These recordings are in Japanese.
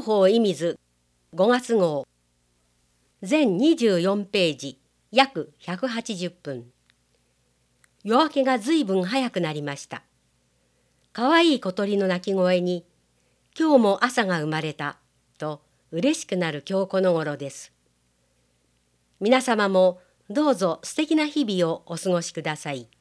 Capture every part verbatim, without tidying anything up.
広報射水ごがつ号全にじゅうよんページ約ひゃくはちじゅっぷん。夜明けがずいぶん早くなりました。かわいい小鳥の鳴き声に今日も朝が生まれたと嬉しくなる今日この頃です。皆様もどうぞ素敵な日々をお過ごしください。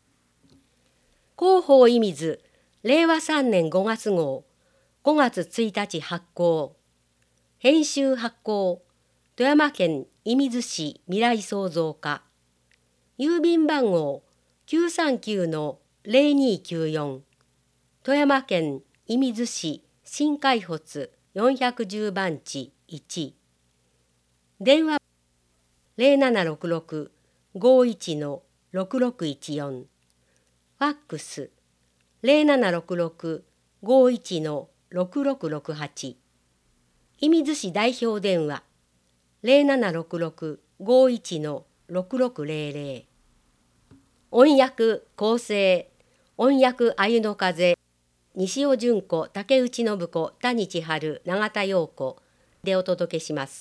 広報射水れいわさんねんごがつ号ごがつついたち発行。編集発行富山県射水市未来創造課。郵便番号 きゅうさんきゅうのぜろにきゅうよん 富山県射水市新海発よんひゃくじゅう番地いち。電話ゼロななろくろく ごいちのろくろくいちよん。ファックスゼロななろくろく ごいちのろくろくろくはち。射水市代表電話ゼロななろくろく ごいちのろくろくぜろぜろ。音訳構成音訳あゆの風西尾純子竹内信子谷千春永田陽子でお届けします。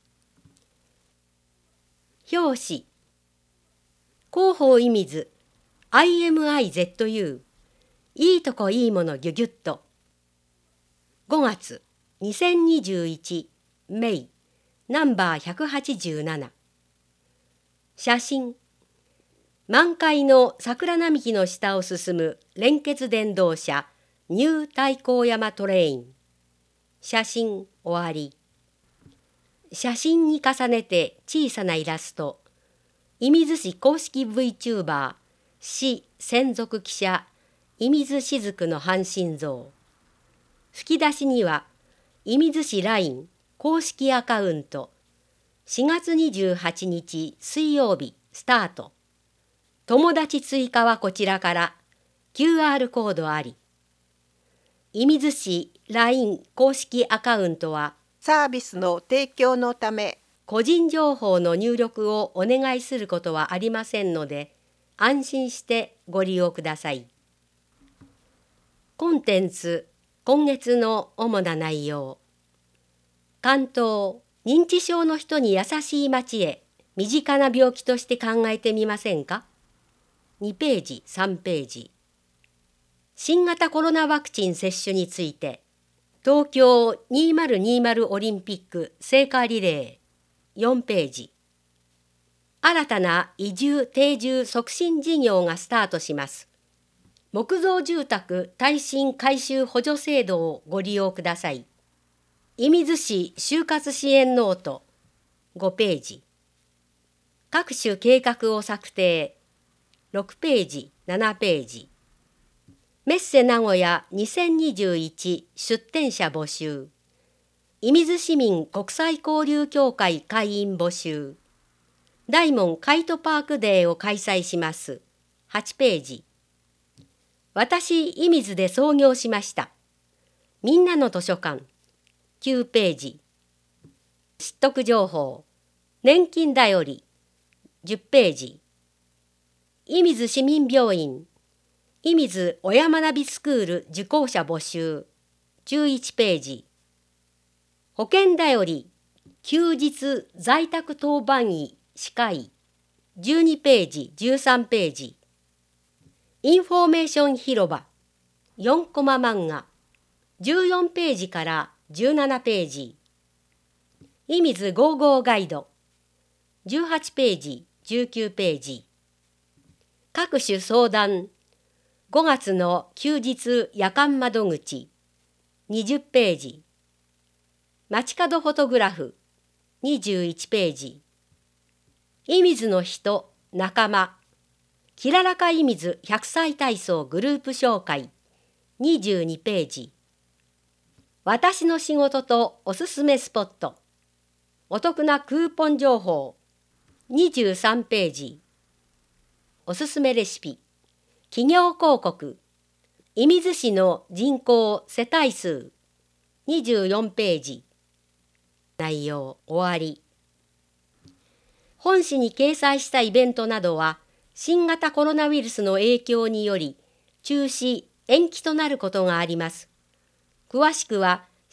表紙広報射水 アイエムアイゼットユー いいとこいいものギュギュッとごがつにせんにじゅういちメイナンバーひゃくはちじゅうなな。写真満開の桜並木の下を進む連結電動車ニュー太閤山トレイン。写真終わり。写真に重ねて小さなイラスト。射水市公式 VTuber 市専属記者射水しずくの半身像。吹き出しには射水市 ライン 公式アカウントしがつにじゅうはちにち水曜日スタート。友達追加はこちらから キューアール コードあり。射水市 ライン 公式アカウントはサービスの提供のため個人情報の入力をお願いすることはありませんので安心してご利用ください。コンテンツ今月の主な内容。関東認知症の人に優しい街へ身近な病気として考えてみませんか。にページさんページ。新型コロナワクチン接種について東京にせんにじゅうオリンピック聖火リレーよんページ。新たな移住定住促進事業がスタートします。木造住宅耐震改修補助制度をご利用ください。射水市就活支援ノートごページ。各種計画を策定ろくページななページ。メッセ名古屋にせんにじゅういち出展者募集。射水市民国際交流協会会員募集。大門カイトパークデーを開催します。はちページ。私射水で創業しました。みんなの図書館きゅうページ。知得情報年金だよりじゅっページ。射水市民病院射水親学びスクール受講者募集じゅういちページ。保険だより休日在宅当番医歯科医じゅうにページじゅうさんページ。インフォメーション広場よんコマ漫画じゅうよんページからじゅうななページ。射水ゴーゴーガイドじゅうはちページじゅうきゅうページ。各種相談ごがつの休日夜間窓口にじゅっページ。街角フォトグラフにじゅういちページ。射水の人仲間きららか射水ひゃくさい体操グループ紹介にじゅうにページ。私の仕事とおすすめスポットお得なクーポン情報にじゅうさんページ。おすすめレシピ企業広告射水市の人口世帯数にじゅうよんページ。内容終わり。本誌に掲載したイベントなどは新型コロナウイルスの影響により中止延期となることがあります。詳しくは市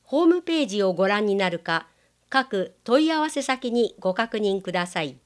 ホームページをご覧になるか、各問い合わせ先にご確認ください。